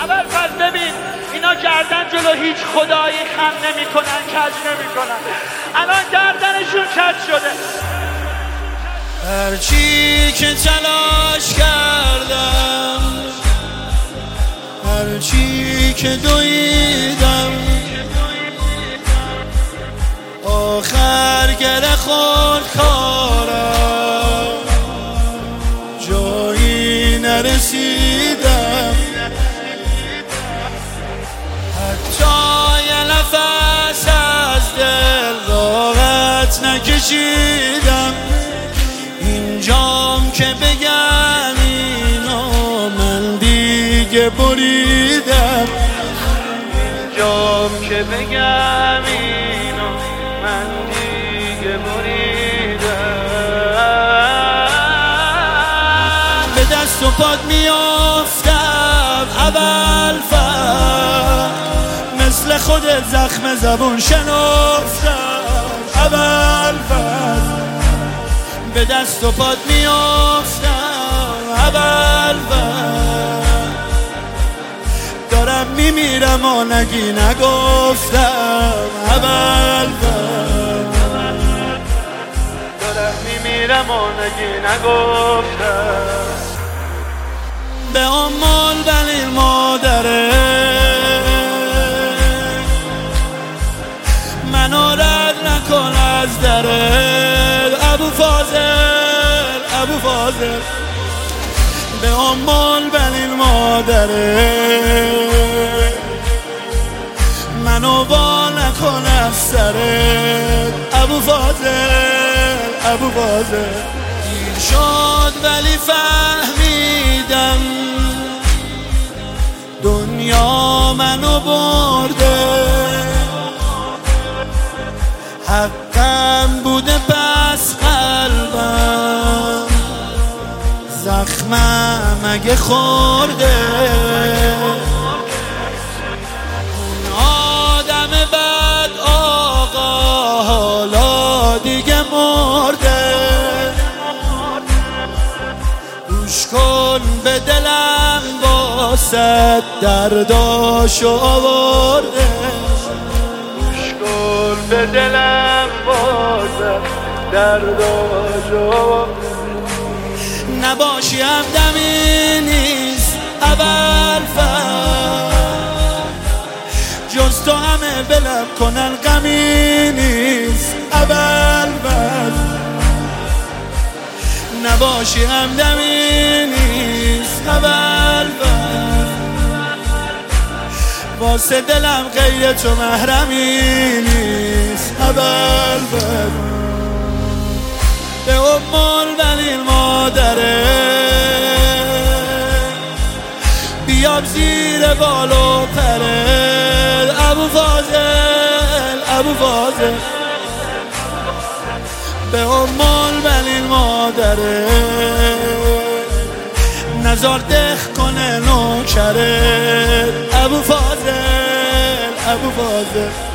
ابوالفضل ببین اینا گردن جلو هیچ خدایی خم نمی کنن، کج نمی کنن، الان گردنشون کج شده. هرچی که تلاش کردم، هرچی که دویدم، آخر گره خورد کارم، جایی نرسیدم. حتی یه نفس از دل راحت نکشیدم. اینجام که بگم اینو من دیگه بریدم، اینجام که بگم اینو من دیگه بریدم. به دست و پات میافتم ابوالفضل، مثل خودت زخم زبون شنفتم ابوالفضل. به دست و پات میافتم ابوالفضل، دارم میمیرم و نگی نگفتم ابوالفضل، دارم میمیرم و نگی نگفتم. به امال بلیل مادره منو رد نکن از درت ابوالفضل، ابوالفضل. به امال بلیل مادره منو وا نکن از سرت ابوالفضل، ابوالفضل. دیر شد ولی فهمیدم دنیا منو برده، حقم بوده پس قلبم زخمم اگه خورده. اون آدم بد آقا حالا دیگه مرده، گوش کن به دلم واسه درداشو آورده، به دلم بازم درداشو. نباشی همدمی نیست ابوالفضل، جز تو همه بلم کنن غمی نیست ابوالفضل. نباشی همدمی نیست ابوالفضل، واسه دلم غیر تو محرمی نیست ابوالفضل. به امال بلیل مادره بیام زیر بال و پرت ابوالفضل، ابوالفضل. به امال بلیل مادره نزار دخ کنه نوکرت ابوالفضل، ابوالفضل.